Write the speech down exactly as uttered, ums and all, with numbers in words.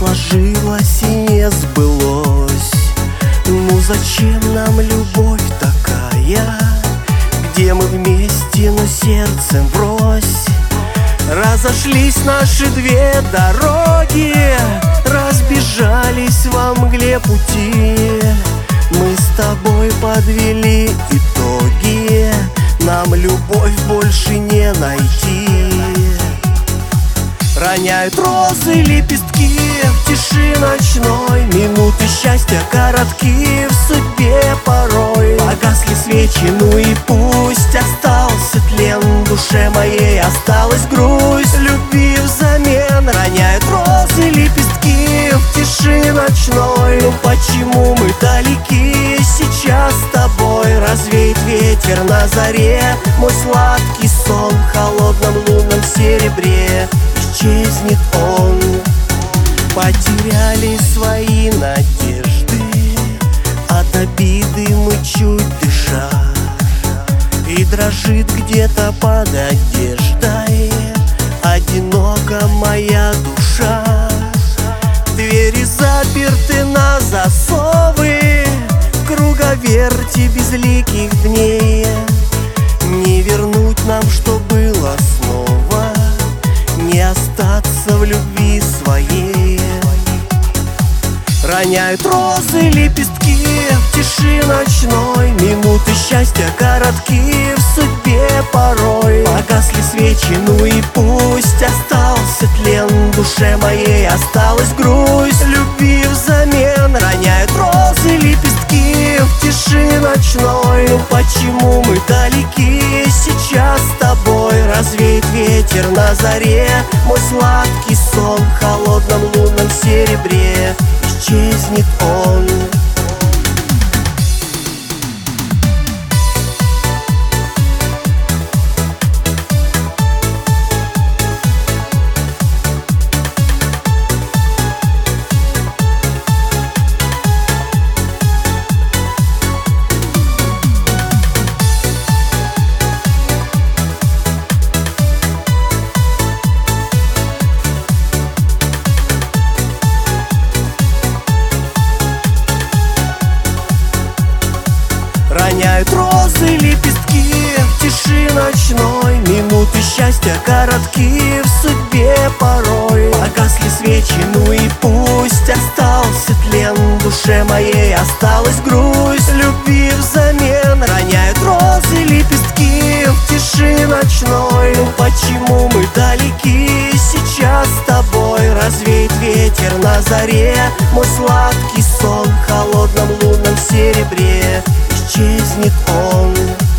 сложилось и не сбылось. Ну зачем нам любовь такая, где мы вместе, но сердцем врозь? Разошлись наши две дороги, разбежались во мгле пути. Мы с тобой подвели итоги, нам любовь больше не найти. Роняют розы лепестки в тиши ночной, минуты счастья коротки в судьбе порой. Погасли свечи, ну и пусть остался тлен, в душе моей осталась грусть любви взамен. Роняют розы лепестки в тиши ночной, ну почему мы далеки сейчас с тобой? Развеет ветер на заре мой сладкий сон, в холодном лунном серебре исчезнет он. Потеряли свои надежды, от обиды мы чуть дыша, и дрожит где-то под одеждой одинока моя душа. Двери заперты на засовы, в круговерти безликих дней. Не вернуть нам, что было снова, не остаться в любви своей. Роняют розы лепестки в тиши ночной, минуты счастья коротки в судьбе порой. Погасли свечи, ну и пусть остался тлен, в душе моей осталась грусть любви взамен. Роняют розы лепестки в тиши ночной, ну почему мы далеки сейчас с тобой? Развеет ветер на заре мой сладкий сон, в холодном лунном серебре исчезнет он. Роняют розы лепестки в тиши ночной, минуты счастья коротки в судьбе порой. Погасли свечи, ну и пусть остался тлен, в душе моей осталась грусть любви взамен. Роняют розы лепестки в тиши ночной, ну почему мы далеки сейчас с тобой? Развеет ветер на заре мой сладкий сон, в холодном лунном серебре исчезнет он.